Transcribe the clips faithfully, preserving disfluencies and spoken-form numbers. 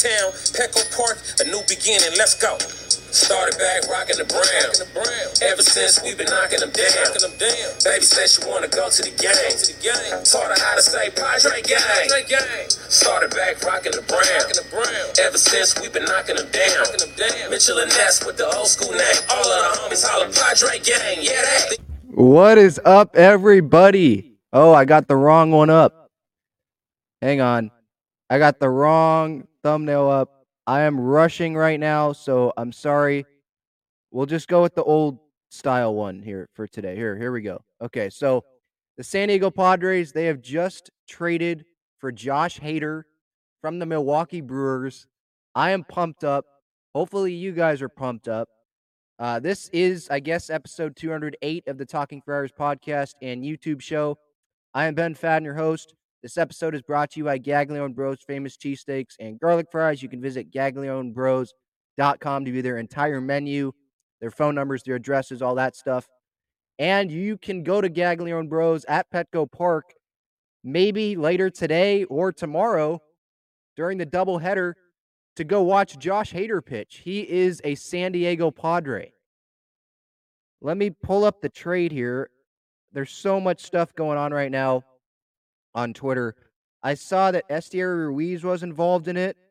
town, Petco Park, a new beginning, let's go. Started back rocking the brown. Ever since we've been knocking them down. Baby said she wanna go to the game. Taught her how to say Padre gang. Started back rocking the brown. Ever since we've been knocking them down. Mitchell and Ness with the old school name. All of the homies holler Padre gang. Yeah, that. What is up, everybody? Oh, I got the wrong one up. Hang on. I got the wrong thumbnail up. I am rushing right now, so I'm sorry. We'll just go with the old style one here for today. Here, here we go. Okay, so the San Diego Padres, they have just traded for Josh Hader from the Milwaukee Brewers. I am pumped up. Hopefully you guys are pumped up. Uh, this is, I guess, episode two hundred eight of the Talking Friars podcast and YouTube show. I am Ben Fadden, your host. This episode is brought to you by Gaglione Bros Famous Cheesesteaks and Garlic Fries. You can visit gaglione bros dot com to view their entire menu, their phone numbers, their addresses, all that stuff. And you can go to Gaglione Bros at Petco Park maybe later today or tomorrow during the doubleheader to go watch Josh Hader pitch. He is a San Diego Padre. Let me pull up the trade here. There's so much stuff going on right now on Twitter. I saw that Estier Ruiz was involved in it.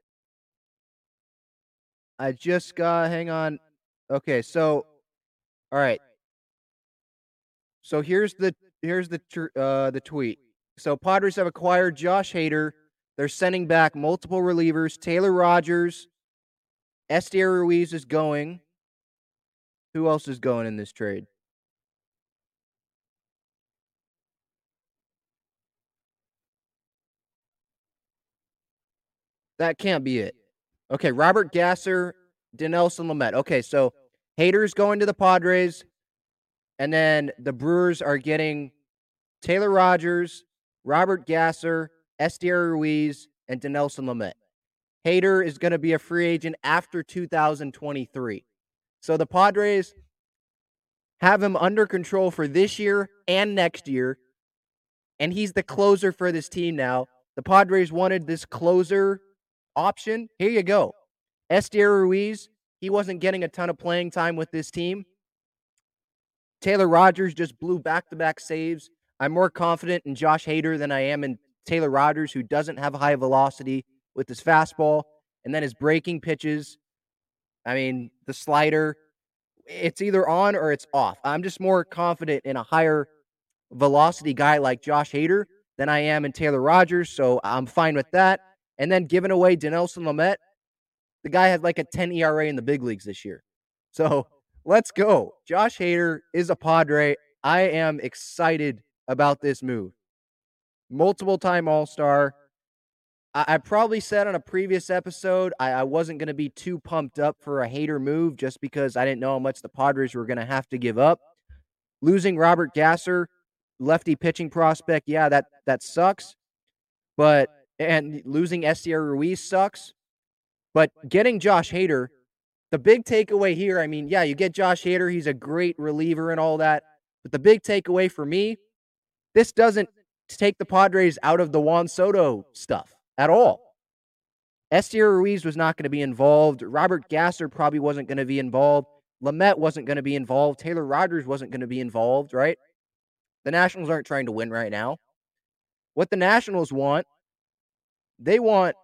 I just got, hang on. Okay, so, all right. So here's the here's the uh, the tweet. So Padres have acquired Josh Hader. They're sending back multiple relievers. Taylor Rogers, Estier Ruiz is going. Who else is going in this trade? That can't be it. Okay, Robert Gasser, Dinelson Lamet. Okay, so Hader's going to the Padres, and then the Brewers are getting Taylor Rogers, Robert Gasser, Estier Ruiz, and Dinelson Lamet. Hader is going to be a free agent after two thousand twenty-three. So the Padres have him under control for this year and next year, and he's the closer for this team now. The Padres wanted this closer option. Here you go. Estier Ruiz, he wasn't getting a ton of playing time with this team. Taylor Rogers just blew back-to-back saves. I'm more confident in Josh Hader than I am in Taylor Rogers, who doesn't have high velocity with his fastball. And then his breaking pitches, I mean, the slider, it's either on or it's off. I'm just more confident in a higher velocity guy like Josh Hader than I am in Taylor Rogers, so I'm fine with that. And then giving away Dinelson Lamet, the guy had like a ten E R A in the big leagues this year. So let's go. Josh Hader is a Padre. I am excited about this move. Multiple-time All-Star. I, I probably said on a previous episode I, I wasn't going to be too pumped up for a Hader move just because I didn't know how much the Padres were going to have to give up. Losing Robert Gasser, lefty pitching prospect, yeah, that, that sucks. But and losing Estier Ruiz sucks. But getting Josh Hader, the big takeaway here, I mean, yeah, you get Josh Hader. He's a great reliever and all that. But the big takeaway for me, this doesn't take the Padres out of the Juan Soto stuff at all. Estier Ruiz was not going to be involved. Robert Gasser probably wasn't going to be involved. Lamet wasn't going to be involved. Taylor Rogers wasn't going to be involved, right? The Nationals aren't trying to win right now. What the Nationals want, they want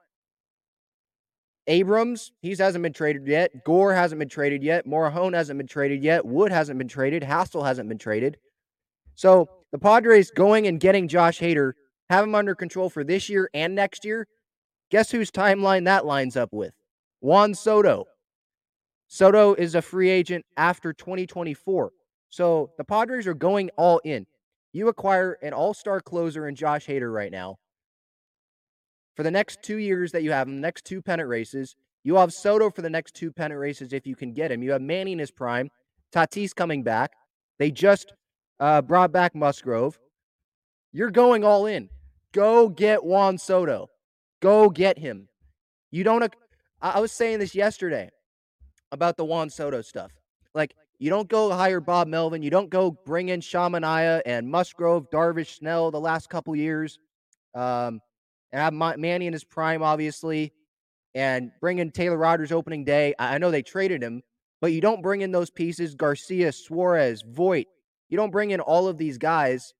Abrams. He hasn't been traded yet. Gore hasn't been traded yet. Morejon hasn't been traded yet. Wood hasn't been traded. Hassel hasn't been traded. So the Padres going and getting Josh Hader, have him under control for this year and next year. Guess whose timeline that lines up with? Juan Soto. Soto is a free agent after twenty twenty-four. So the Padres are going all in. You acquire an all-star closer in Josh Hader right now. For the next two years that you have him, the next two pennant races, you have Soto for the next two pennant races if you can get him. You have Manny in his prime. Tatis coming back. They just uh, brought back Musgrove. You're going all in. Go get Juan Soto. Go get him. You don't. I was saying this yesterday about the Juan Soto stuff. Like, you don't go hire Bob Melvin. You don't go bring in Shamanaya and Musgrove, Darvish, Snell the last couple years. Um, and have Manny in his prime, obviously. and bring in Taylor Rogers opening day. I, I know they traded him, but you don't bring in those pieces, Garcia, Suarez, Voit. You don't bring in all of these guys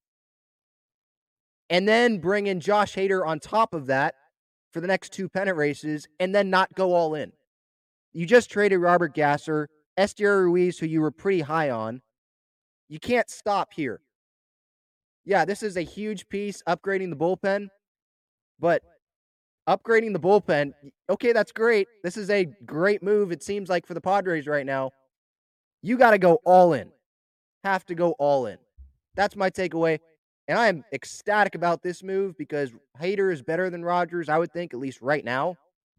and then bring in Josh Hader on top of that for the next two pennant races and then not go all in. You just traded Robert Gasser, Estier Ruiz, who you were pretty high on. You can't stop here. Yeah, this is a huge piece, upgrading the bullpen, but upgrading the bullpen, okay, that's great. This is a great move, it seems like, for the Padres right now. You got to go all in. Have to go all in. That's my takeaway. And I am ecstatic about this move because Hader is better than Rogers, I would think, at least right now.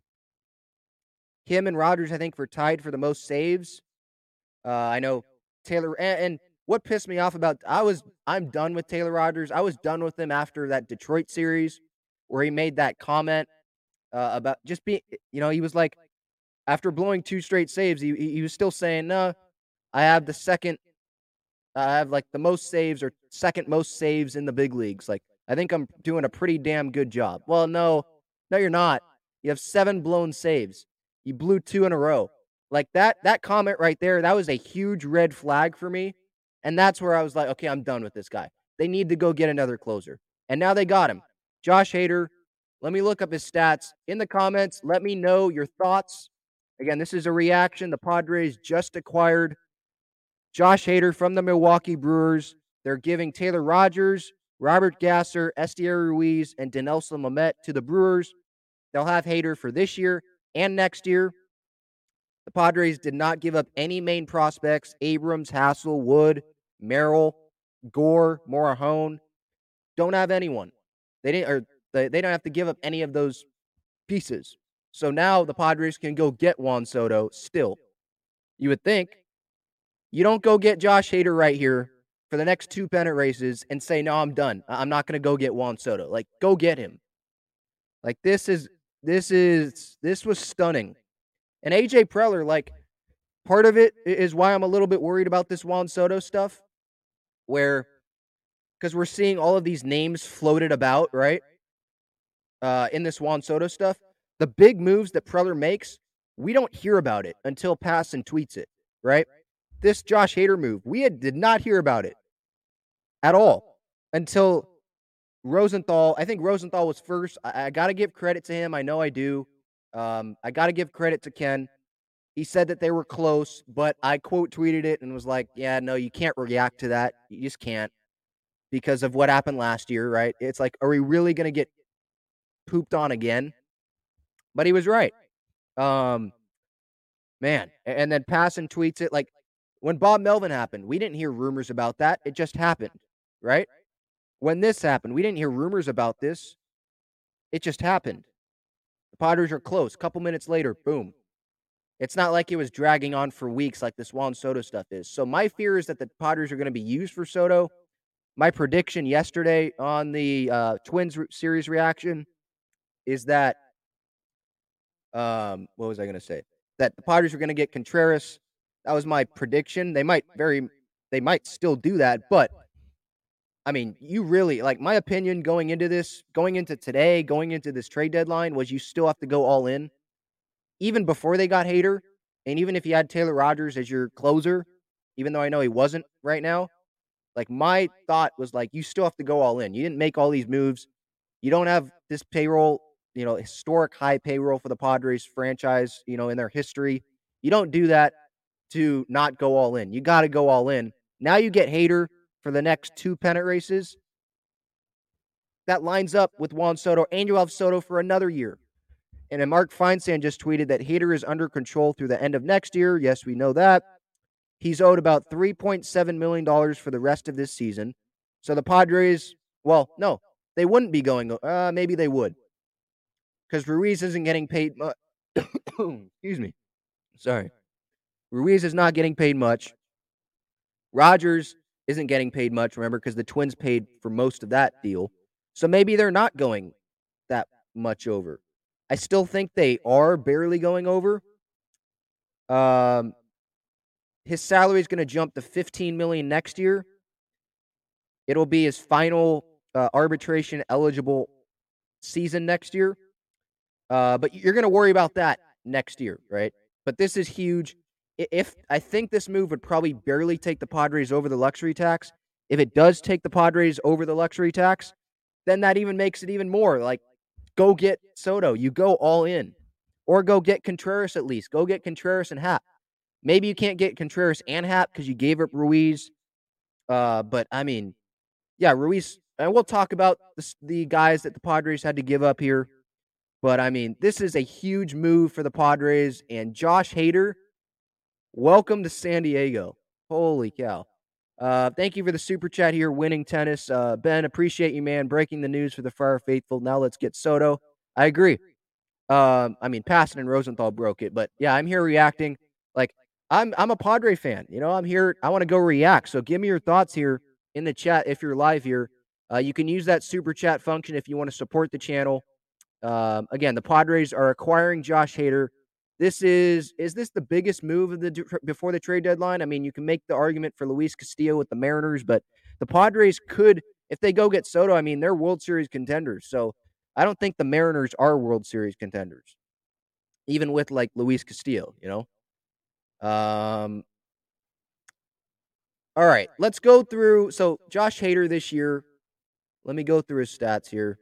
Him and Rogers, I think, were tied for the most saves. Uh, I know Taylor, and, and what pissed me off about, I was, I'm done with Taylor Rogers. I was done with him after that Detroit series where he made that comment uh, about just being, you know, he was like, after blowing two straight saves, he, he was still saying, no, I have the second, I have like the most saves or second most saves in the big leagues. Like, I think I'm doing a pretty damn good job. Well, no, no, you're not. You have seven blown saves. You blew two in a row. Like that, that comment right there, that was a huge red flag for me. And that's where I was like, okay, I'm done with this guy. They need to go get another closer. And now they got him. Josh Hader. Let me look up his stats in the comments. Let me know your thoughts. Again, this is a reaction. The Padres just acquired Josh Hader from the Milwaukee Brewers. They're giving Taylor Rogers, Robert Gasser, Estier Ruiz, and Dinelson Lamet to the Brewers. They'll have Hader for this year and next year. The Padres did not give up any main prospects. Abrams, Hassel, Wood, Merrill, Gore, Morahone. Don't have anyone. They didn't, or they, they don't have to give up any of those pieces. So now the Padres can go get Juan Soto still. You would think. You don't go get Josh Hader right here for the next two pennant races and say, no, I'm done. I'm not going to go get Juan Soto. Like, go get him. Like, this is, this is, this was stunning. And A J Preller, like, part of it is why I'm a little bit worried about this Juan Soto stuff, where, because we're seeing all of these names floated about, right, uh, in this Juan Soto stuff. The big moves that Preller makes, we don't hear about it until Passan tweets it, right? This Josh Hader move, we had, did not hear about it at all until Rosenthal. I think Rosenthal was first. I, I got to give credit to him. I know I do. Um, I got to give credit to Ken. He said that they were close, but I quote tweeted it and was like, yeah, no, you can't react to that. You just can't because of what happened last year, right? It's like, are we really going to get pooped on again? But he was right. Um, man. And then Passan tweets it like, when Bob Melvin happened, we didn't hear rumors about that. It just happened, right? When this happened, we didn't hear rumors about this. It just happened. The Padres are close. A couple minutes later, boom. It's not like it was dragging on for weeks like this Juan Soto stuff is. So my fear is that the Padres are going to be used for Soto. My prediction yesterday on the uh, Twins re- series reaction is that, um, what was I going to say? That the Padres are going to get Contreras. That was my prediction. They might very, they might still do that, but I mean, you really, like, my opinion going into this, going into today, going into this trade deadline was you still have to go all in. Even before they got Hader, and even if you had Taylor Rogers as your closer, even though I know he wasn't right now, like, my thought was, like, you still have to go all in. You didn't make all these moves. You don't have this payroll, you know, historic high payroll for the Padres franchise, you know, in their history. You don't do that to not go all in. You got to go all in. Now you get Hader for the next two pennant races. That lines up with Juan Soto, and you have Soto for another year. And then Mark Feinsand just tweeted that Hader is under control through the end of next year. Yes, we know that. He's owed about three point seven million dollars for the rest of this season. So the Padres, well, no, they wouldn't be going. Uh, maybe they would. Because Ruiz isn't getting paid much. Excuse me. Sorry. Ruiz is not getting paid much. Rogers isn't getting paid much, remember, because the Twins paid for most of that deal. So maybe they're not going that much over. I still think they are barely going over. Um, his salary is going to jump to fifteen million dollars next year. It'll be his final uh, arbitration eligible season next year. Uh, but you're going to worry about that next year, right? But this is huge. If I think this move would probably barely take the Padres over the luxury tax. If it does take the Padres over the luxury tax, then that even makes it even more. Like, go get Soto. You go all in. Or go get Contreras at least. Go get Contreras and Happ. Maybe you can't get Contreras and Happ because you gave up Ruiz. Uh, but, I mean, yeah, Ruiz. And we'll talk about the, the guys that the Padres had to give up here. But, I mean, this is a huge move for the Padres. And Josh Hader, welcome to San Diego. Holy cow. Uh, thank you for the super chat here, Winning Tennis. Uh, Ben, appreciate you, man. Breaking the news for the Friar Faithful. Now let's get Soto. I agree. Um, I mean, Passan and Rosenthal broke it. But, yeah, I'm here reacting. Like, I'm I'm a Padre fan. You know, I'm here. I want to go react. So give me your thoughts here in the chat if you're live here. Uh, you can use that super chat function if you want to support the channel. Um, again, the Padres are acquiring Josh Hader. This is is this the biggest move of the before the trade deadline? I mean, you can make the argument for Luis Castillo with the Mariners, but the Padres could, if they go get Soto, I mean, they're World Series contenders. So I don't think the Mariners are World Series contenders, even with like Luis Castillo, you know? Um, all right, let's go through. So Josh Hader this year, let me go through his stats here.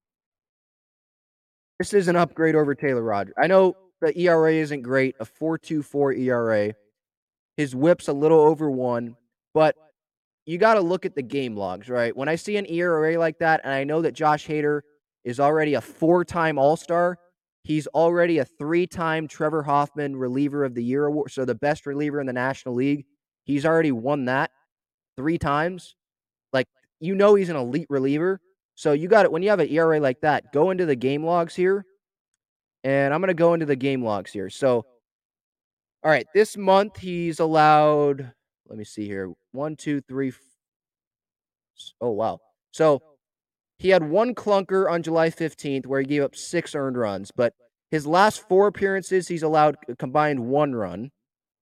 This is an upgrade over Taylor Rogers. I know the E R A isn't great, a four point two four E R A. His whip's a little over one, but you got to look at the game logs, right? When I see an E R A like that, and I know that Josh Hader is already a four-time All-Star, he's already a three-time Trevor Hoffman Reliever of the Year award, so the best reliever in the National League. He's already won that three times. Like, you know he's an elite reliever. So you got it. When you have an E R A like that, go into the game logs here. And I'm going to go into the game logs here. So, all right, this month he's allowed, let me see here, one, two, three. F- oh, wow. So he had one clunker on July fifteenth where he gave up six earned runs. But his last four appearances, he's allowed combined one run.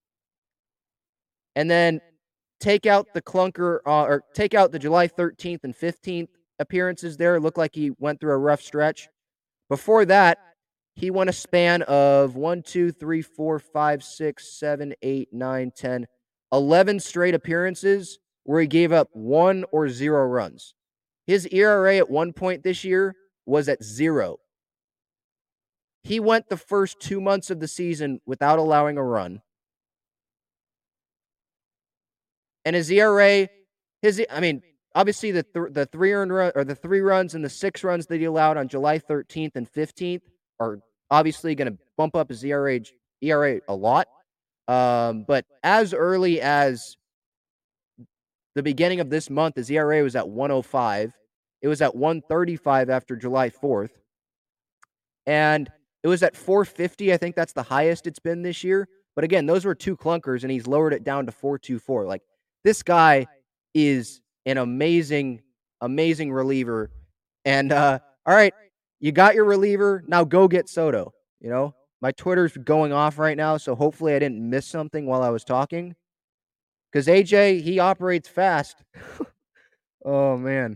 And then take out the clunker, uh, or take out the July thirteenth and fifteenth appearances there. It looked like he went through a rough stretch. Before that, he won a span of one, two, three, four, five, six, seven, eight, nine, ten, eleven straight appearances where he gave up one or zero runs. His E R A at one point this year was at zero. He went the first two months of the season without allowing a run. And his E R A, his I mean, obviously the th- the three earned run or the three runs and the six runs that he allowed on July thirteenth and fifteenth are obviously going to bump up his E R A E R A a lot. Um, but as early as the beginning of this month, his E R A was at one oh five. It was at one thirty-five after July fourth. And it was at four fifty. I think that's the highest it's been this year. But again, those were two clunkers, and he's lowered it down to four twenty-four. Like, this guy is an amazing, amazing reliever. And, uh, all right, you got your reliever. Now go get Soto. You know, my Twitter's going off right now, so hopefully I didn't miss something while I was talking. Because A J, he operates fast. Oh, man.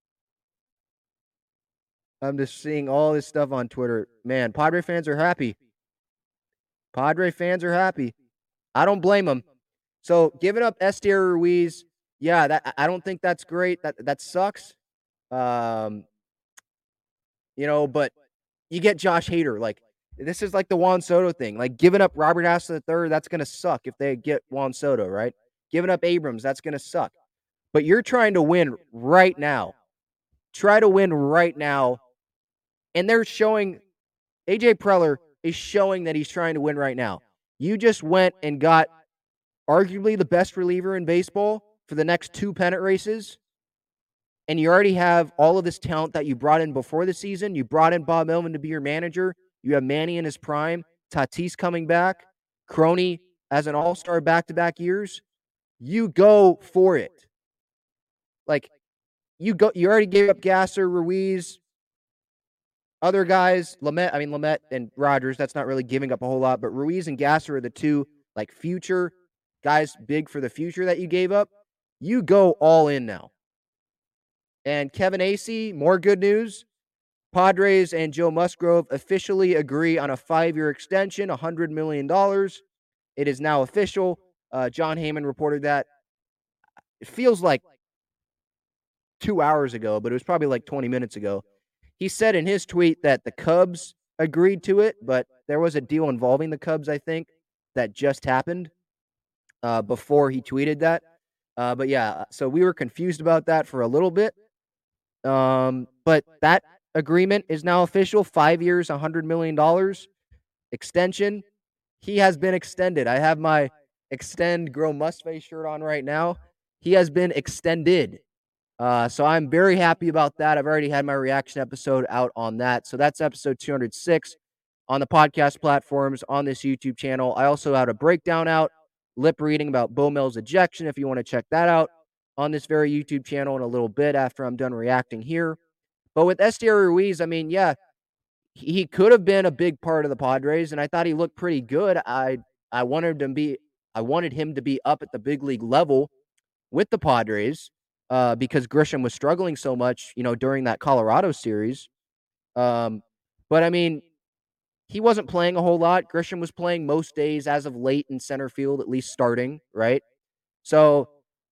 I'm just seeing all this stuff on Twitter. Man, Padre fans are happy. Padre fans are happy. I don't blame them. So giving up Estier Ruiz, yeah, that I don't think that's great. That that sucks. Um, you know, but you get Josh Hader. Like, this is like the Juan Soto thing. Like, giving up Robert Hassel the third, that's gonna suck if they get Juan Soto, right? Giving up Abrams, that's gonna suck. But you're trying to win right now. Try to win right now. And they're showing, A J Preller is showing that he's trying to win right now. You just went and got arguably the best reliever in baseball for the next two pennant races, and you already have all of this talent that you brought in before the season. You brought in Bob Melvin to be your manager. You have Manny in his prime, Tatis coming back, Crony as an all-star back-to-back years. You go for it. Like, you go. You already gave up Gasser, Ruiz, other guys, Lamet. I mean, Lamet and Rogers, that's not really giving up a whole lot, but Ruiz and Gasser are the two, like, future guys big for the future that you gave up. You go all in now. And Kevin Acee, more good news. Padres and Joe Musgrove officially agree on a five-year extension, one hundred million dollars. It is now official. Uh, John Heyman reported that. It feels like two hours ago, but it was probably like twenty minutes ago. He said in his tweet that the Cubs agreed to it, but there was a deal involving the Cubs, I think, that just happened uh, before he tweeted that. Uh, but yeah, so we were confused about that for a little bit. Um, but that agreement is now official. Five years, one hundred million dollars extension. He has been extended. I have my Extend Grow Mustface shirt on right now. He has been extended. Uh, so I'm very happy about that. I've already had my reaction episode out on that. So that's episode two hundred six on the podcast platforms on this YouTube channel. I also had a breakdown out, lip reading about Bo Mel's ejection, if you want to check that out on this very YouTube channel in a little bit after I'm done reacting here. But with Esteury Ruiz, I mean, yeah, he could have been a big part of the Padres, and I thought he looked pretty good. I I wanted him to be I wanted him to be up at the big league level with the Padres uh, because Grisham was struggling so much, you know, during that Colorado series. Um, but I mean, he wasn't playing a whole lot. Grisham was playing most days as of late in center field, at least starting, right? So,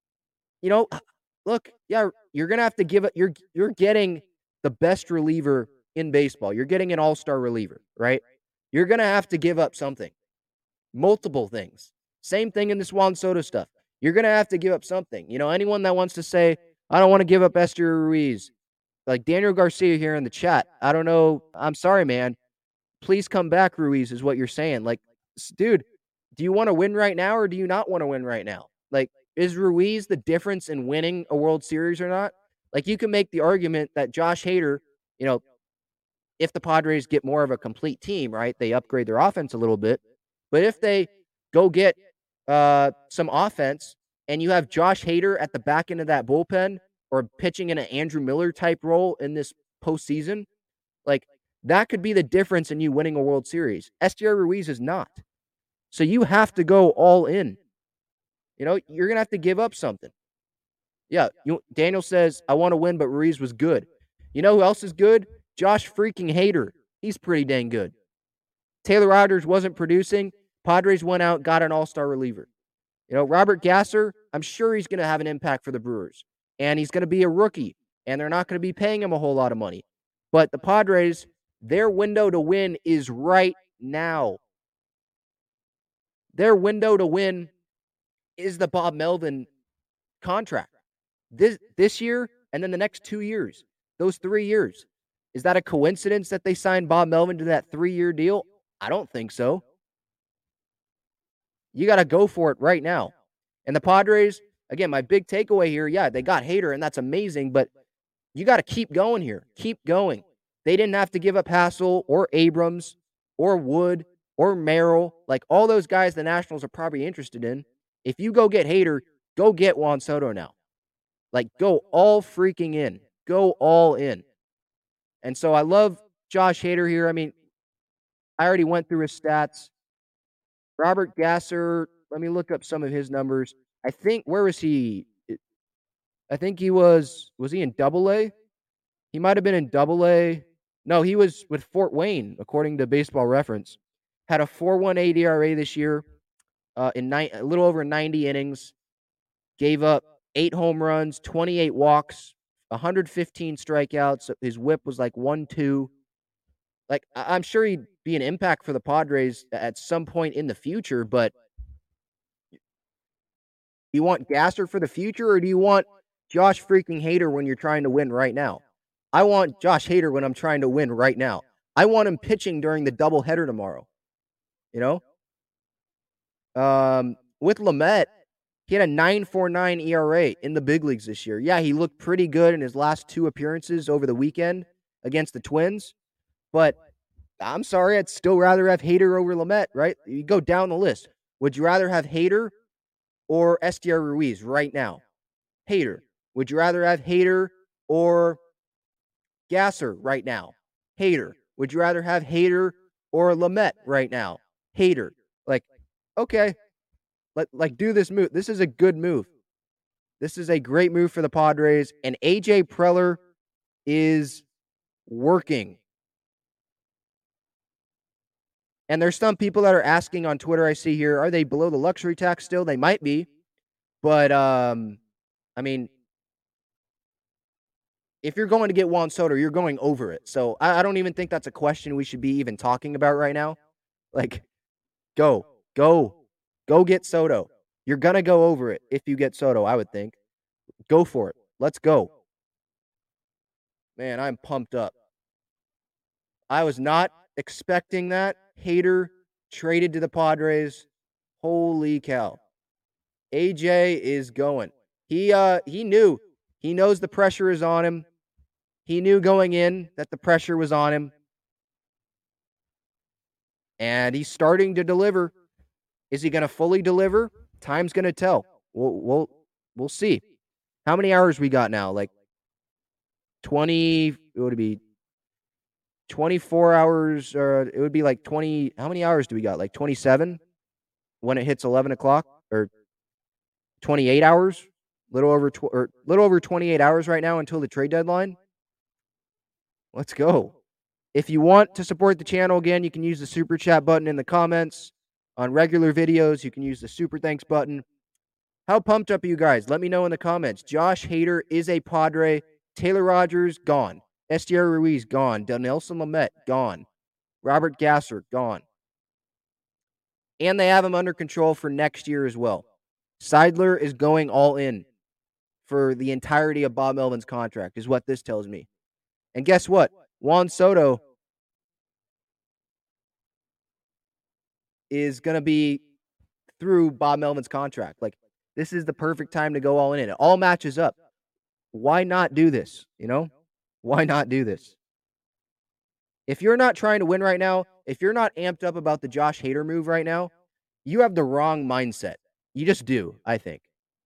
you know, look, yeah, you're gonna have to give it. You're you're getting the best reliever in baseball. You're getting an all-star reliever, right? You're gonna have to give up something, multiple things. Same thing in this Juan Soto stuff. You're gonna have to give up something. You know, anyone that wants to say, I don't want to give up Esteury Ruiz, like Daniel Garcia here in the chat. I don't know. I'm sorry, man. Please come back, Ruiz, is what you're saying. Like, dude, do you want to win right now or do you not want to win right now? Like, is Ruiz the difference in winning a World Series or not? Like, you can make the argument that Josh Hader, you know, if the Padres get more of a complete team, right, they upgrade their offense a little bit. But if they go get uh, some offense and you have Josh Hader at the back end of that bullpen or pitching in an Andrew Miller type role in this postseason, like, that could be the difference in you winning a World Series. Esteury Ruiz is not. So you have to go all in. You know, you're going to have to give up something. Yeah, you, Daniel says, I want to win, but Ruiz was good. You know who else is good? Josh freaking Hader. He's pretty dang good. Taylor Rogers wasn't producing. Padres went out, got an all-star reliever. You know, Robert Gasser, I'm sure he's going to have an impact for the Brewers. And he's going to be a rookie. And they're not going to be paying him a whole lot of money. But the Padres, their window to win is right now. Their window to win is the Bob Melvin contract. This this year and then the next two years. Those three years. Is that a coincidence that they signed Bob Melvin to that three-year deal? I don't think so. You got to go for it right now. And the Padres, again, my big takeaway here, yeah, they got Hader, and that's amazing, but you got to keep going here. Keep going. They didn't have to give up Hassel or Abrams or Wood or Merrill. Like, all those guys the Nationals are probably interested in. If you go get Hader, go get Juan Soto now. Like, go all freaking in. Go all in. And so I love Josh Hader here. I mean, I already went through his stats. Robert Gasser, let me look up some of his numbers. I think, where was he? I think he was, was he in Double A? He might have been in Double A. No, he was with Fort Wayne, according to Baseball Reference. Had a four point one eight E R A this year uh, in ni- a little over ninety innings. Gave up eight home runs, twenty-eight walks, one hundred fifteen strikeouts. His whip was like one two. Like, I- I'm sure he'd be an impact for the Padres at some point in the future, but do you want Gasser for the future or do you want Josh freaking Hader when you're trying to win right now? I want Josh Hader when I'm trying to win right now. I want him pitching during the doubleheader tomorrow. You know? Um, with Lamet, he had a nine point four nine E R A in the big leagues this year. Yeah, he looked pretty good in his last two appearances over the weekend against the Twins. But I'm sorry, I'd still rather have Hader over Lamet, right? You go down the list. Would you rather have Hader or Esteury Ruiz right now? Hader. Would you rather have Hader or Gasser right now? Hader. Would you rather have Hader or Lamet right now? Hader. Like, okay, let like do this move. This is a good move. This is a great move for the Padres. And A J Preller is working. And there's some people that are asking on Twitter, I see here, are they below the luxury tax still? They might be. But, um, I mean, if you're going to get Juan Soto, you're going over it. So I, I don't even think that's a question we should be even talking about right now. Like, go, go, go get Soto. You're going to go over it if you get Soto, I would think. Go for it. Let's go. Man, I'm pumped up. I was not expecting that. Hader traded to the Padres. Holy cow. A J is going. He uh he knew. He knows the pressure is on him. He knew going in that the pressure was on him. And he's starting to deliver. Is he going to fully deliver? Time's going to tell. We'll we'll we'll see. How many hours we got now? Like twenty, it would be twenty-four hours, or it would be like twenty. How many hours do we got? Like twenty-seven when it hits eleven o'clock, or twenty-eight hours? Little over tw- or little over twenty-eight hours right now until the trade deadline. Let's go. If you want to support the channel, again, you can use the super chat button in the comments. On regular videos, you can use the super thanks button. How pumped up are you guys? Let me know in the comments. Josh Hader is a Padre. Taylor Rogers, gone. Estier Ruiz, gone. Dinelson Lamet, gone. Robert Gasser, gone. And they have him under control for next year as well. Seidler is going all in for the entirety of Bob Melvin's contract, is what this tells me. And guess what? Juan Soto is going to be through Bob Melvin's contract. Like, this is the perfect time to go all in. It all matches up. Why not do this? You know? Why not do this? If you're not trying to win right now, if you're not amped up about the Josh Hader move right now, you have the wrong mindset. You just do, I think.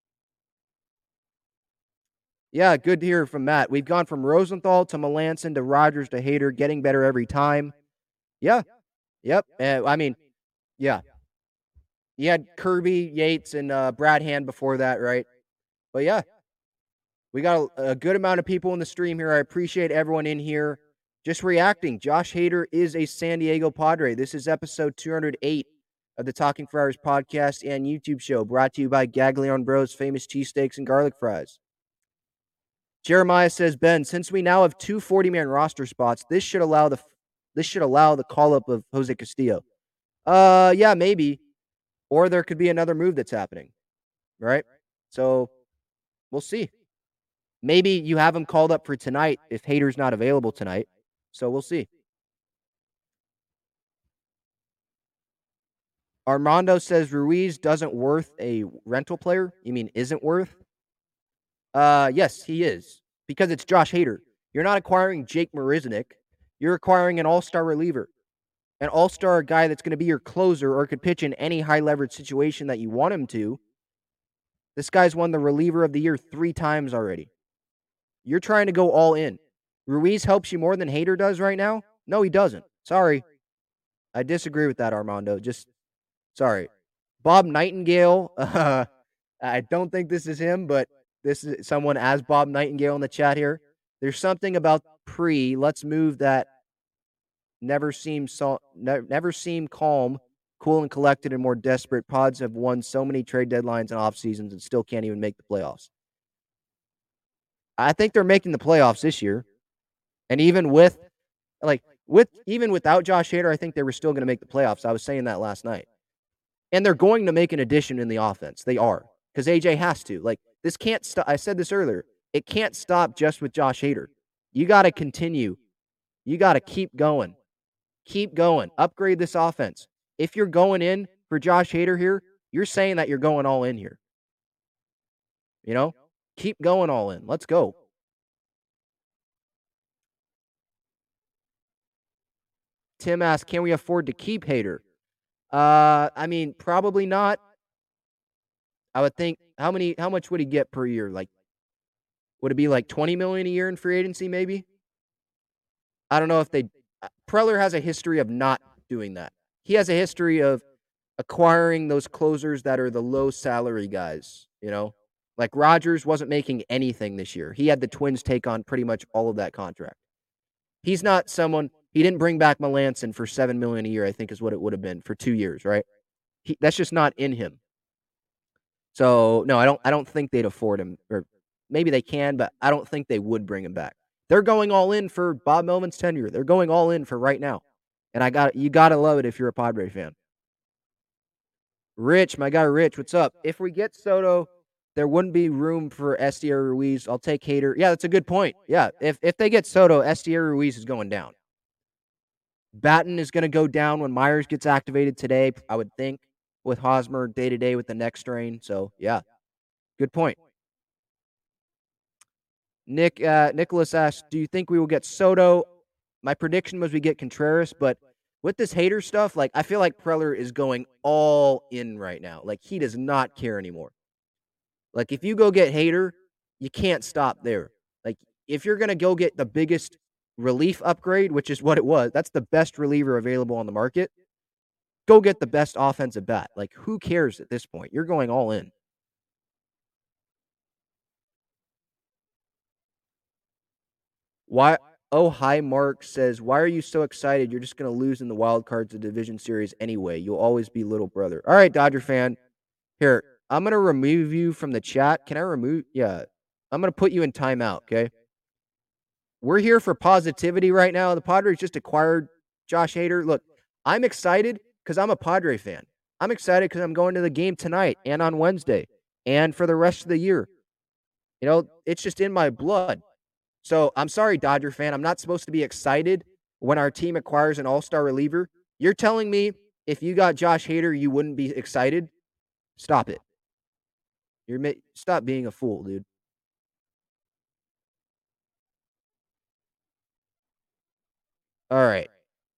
Yeah, good to hear from Matt. We've gone from Rosenthal to Melanson to Rogers to Hader, getting better every time. Yeah. Yep. Uh, I mean, yeah. You had Kirby, Yates, and uh, Brad Hand before that, right? But yeah, we got a, a good amount of people in the stream here. I appreciate everyone in here just reacting. Josh Hader is a San Diego Padre. This is episode two hundred eight of the Talking Friars podcast and YouTube show, brought to you by Gaglione Bros, famous cheesesteaks and garlic fries. Jeremiah says, Ben, since we now have two forty-man roster spots, this should allow the this should allow the call-up of Jose Castillo. Uh, yeah, maybe. Or there could be another move that's happening, right? So we'll see. Maybe you have him called up for tonight if Hader's not available tonight. So we'll see. Armando says Ruiz doesn't worth a rental player. You mean isn't worth? Uh, yes, he is. Because it's Josh Hader. You're not acquiring Jake Marisnick. You're acquiring an all-star reliever. An all-star guy that's going to be your closer or could pitch in any high-leverage situation that you want him to. This guy's won the reliever of the year three times already. You're trying to go all in. Ruiz helps you more than Hader does right now? No, he doesn't. Sorry. I disagree with that, Armando. Just, sorry. Bob Nightingale, uh, I don't think this is him, but this is someone as Bob Nightingale in the chat here. There's something about pre. Let's move that. Never seem so, ne- never seem calm, cool and collected, and more desperate. Pods have won so many trade deadlines and off seasons and still can't even make the playoffs. I think they're making the playoffs this year. And even with, like, with even without Josh Hader, I think they were still going to make the playoffs. I was saying that last night. And they're going to make an addition in the offense. They are. Because A J has to. Like, this can't stop. I said this earlier. It can't stop just with Josh Hader. You got to continue. You got to keep going. Keep going. Upgrade this offense. If you're going in for Josh Hader here, you're saying that you're going all in here. You know? Keep going all in. Let's go. Tim asks, can we afford to keep Hader? Uh, I mean, probably not. I would think, how many, how much would he get per year? Like, would it be like twenty million dollars a year in free agency, maybe? I don't know if they, Preller has a history of not doing that. He has a history of acquiring those closers that are the low salary guys, you know? Like Rogers wasn't making anything this year. He had the Twins take on pretty much all of that contract. he's not someone. He didn't bring back Melanson for seven million dollars a year, I think is what it would have been for two years, right? He, that's just not in him. So, no, I don't I don't think they'd afford him. Or maybe they can, but I don't think they would bring him back. They're going all in for Bob Melvin's tenure. They're going all in for right now. And I got you got to love it if you're a Padre fan. Rich, my guy Rich, what's up? If we get Soto, there wouldn't be room for Estier Ruiz. I'll take Hader. Yeah, that's a good point. Yeah, if if they get Soto, Estier Ruiz is going down. Batten is going to go down when Myers gets activated today, I would think, with Hosmer day-to-day with the neck strain. So, yeah, good point. Nick uh, Nicholas asks, do you think we will get Soto? My prediction was we get Contreras, but with this Hader stuff, like I feel like Preller is going all in right now. Like he does not care anymore. Like if you go get Hader, you can't stop there. Like if you're going to go get the biggest relief upgrade, which is what it was, that's the best reliever available on the market, go get the best offensive bat. Like who cares at this point? You're going all in. Why? Oh, hi, Mark says, why are you so excited? You're just going to lose in the wild cards of division series anyway. You'll always be little brother. All right, Dodger fan. Here, I'm going to remove you from the chat. Can I remove? Yeah. I'm going to put you in timeout, okay? We're here for positivity right now. The Padres just acquired Josh Hader. Look, I'm excited because I'm a Padre fan. I'm excited because I'm going to the game tonight and on Wednesday and for the rest of the year. You know, it's just in my blood. So I'm sorry, Dodger fan. I'm not supposed to be excited when our team acquires an all-star reliever. You're telling me if you got Josh Hader, you wouldn't be excited? Stop it. You're stop being a fool, dude. All right.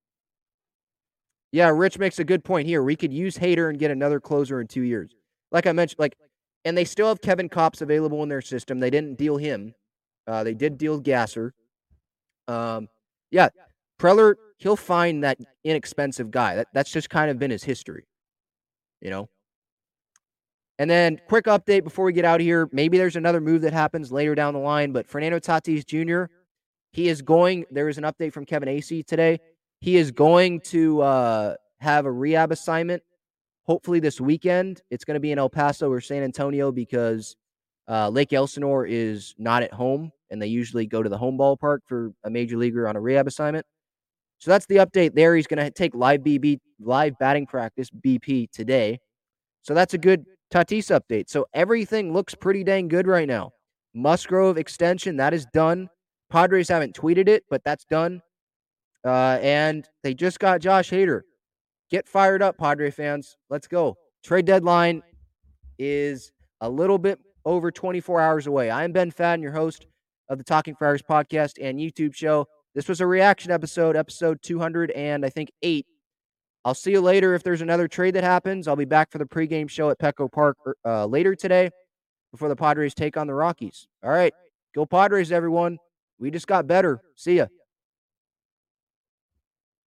Yeah, Rich makes a good point here. We could use Hader and get another closer in two years. Like I mentioned, like, and they still have Kevin Kopps available in their system. They didn't deal him. Uh, they did deal Gasser. Um, yeah, Preller, he'll find that inexpensive guy. That, that's just kind of been his history, you know? And then quick update before we get out of here. Maybe there's another move that happens later down the line, but Fernando Tatis Junior, he is going, there is an update from Kevin Acee today. He is going to uh, have a rehab assignment, hopefully this weekend. It's going to be in El Paso or San Antonio because uh, Lake Elsinore is not at home, and they usually go to the home ballpark for a major leaguer on a rehab assignment. So that's the update there. He's going to take live B B, live batting practice, B P, today. So that's a good Tatis update. So everything looks pretty dang good right now. Musgrove extension, that is done. Padres haven't tweeted it, but that's done. Uh, and they just got Josh Hader. Get fired up, Padre fans. Let's go. Trade deadline is a little bit over twenty-four hours away. I'm Ben Fadden, your host of the Talking Friars podcast and YouTube show. This was a reaction episode, episode two hundred and I think eight. I'll see you later if there's another trade that happens. I'll be back for the pregame show at Petco Park uh, later today before the Padres take on the Rockies. All right. Go Padres, everyone. We just got better. See ya.